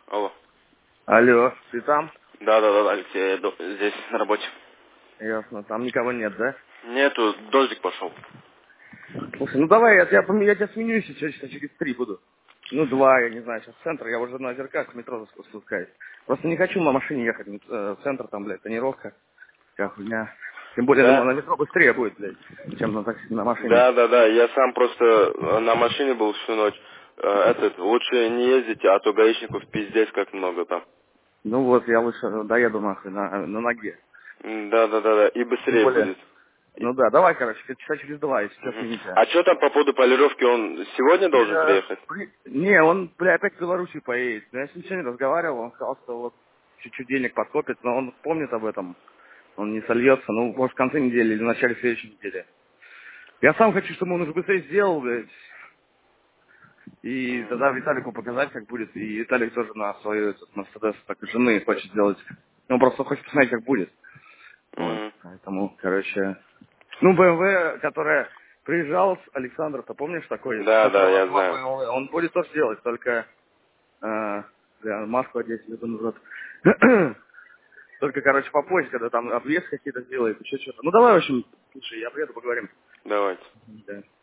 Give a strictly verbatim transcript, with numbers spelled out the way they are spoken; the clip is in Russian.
Алло. Алло, ты там? Да, да, да, Алексей, я до- здесь на работе. Ясно, там никого нет, да? Нету, дождик пошел. Слушай, ну давай, я тебя, пом- я тебя сменю еще часа через три буду. Ну, два, я не знаю, сейчас в центр, я уже на озерках в метро спу- спускаюсь. Просто не хочу на машине ехать э, в центр, там, блядь, тонировка, вся хуйня. Тем более, думаю, Да? на метро быстрее будет, блядь, чем на, такси, на машине. Да, да, да, я сам просто э, на машине был всю ночь. Э, Этот, лучше не ездите, а то гаишников пиздец как много там. Ну вот, я лучше доеду нахуй на, на ноге. М, Да, да, да, да, и Тем быстрее более, будет. И- ну да, давай, короче, часа через два, если сейчас Мгм. сменить тебя. А что там по поводу полировки, он сегодня должен Э, приехать? при- Не, он, бля, опять в Белоруссию поедет. Но я с ним сегодня разговаривал, он сказал, что вот чуть-чуть денег подкопит, но он помнит об этом. Он не сольется, ну, может, в конце недели или в начале следующей недели. Я сам хочу, чтобы он уже быстрее сделал, блядь. И М, тогда Виталику показать, как будет. И Виталик тоже на свою этот, Мерседес, так и жены хочет сделать. Он просто хочет посмотреть, как будет. Вот, м. поэтому, короче... Ну, БМВ, которая приезжал с Александров, ты помнишь такой, у Да, да, которого я два знаю. БМВ, он будет тоже делать, только А, бля, маску одеть, это назад. Только, короче, попозже, когда там обвес какие-то сделает, еще что-то. Ну давай, в общем, слушай, я приеду, поговорим. Давайте. Да.